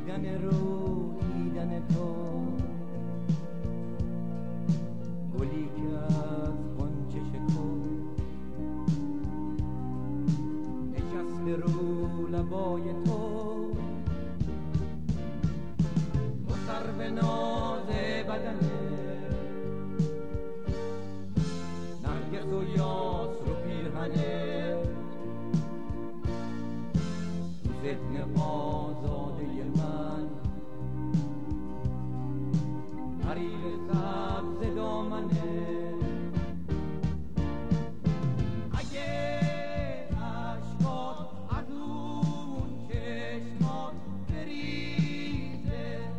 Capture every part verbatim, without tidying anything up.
دیدن رو دیدن تو، گلی که از غنچه شکفت نشسته رو لبای تو، تو سر به ناز بدنه نرگس و یاس رو پیرهنه، تو ذهن آزاده من حریر سبز دامنه. اگه عشقات از اون چشمات بریزه،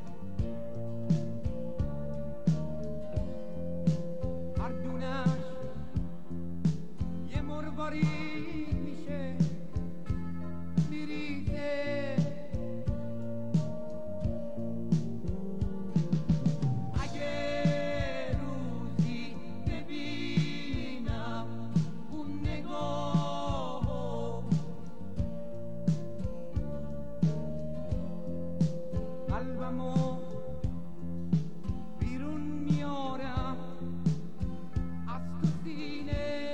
هر دونش یه مروارید میشه میریزه. اگه روزی ببینم اون نگاهو، قلبمو بیرون میارم از تو سینه.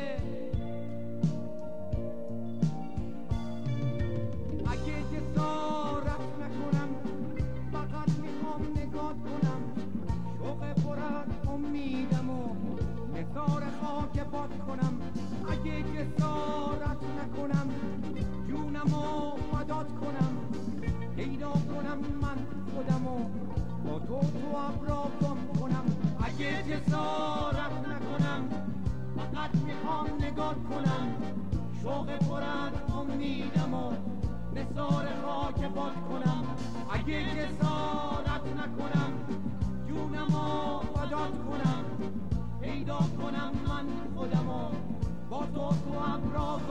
اگه جسارت نکنم فقط میخوام نگاه کنم، شوق پر از امیدم و نثار خاک باد کنم. اگه جسارت نکنم جونم و فدات کنم، پیدا کنم من خودمو با تو تو ابرا گم کنم. اگه جسارت نکنم فقط میخوام نگاه کنم، شوق پر از امیدم و نثار خاک باد کنم. اگه جسارت نکنم جونمو فدات کنم، پیدا کنم من خودمو با تو تو ابرا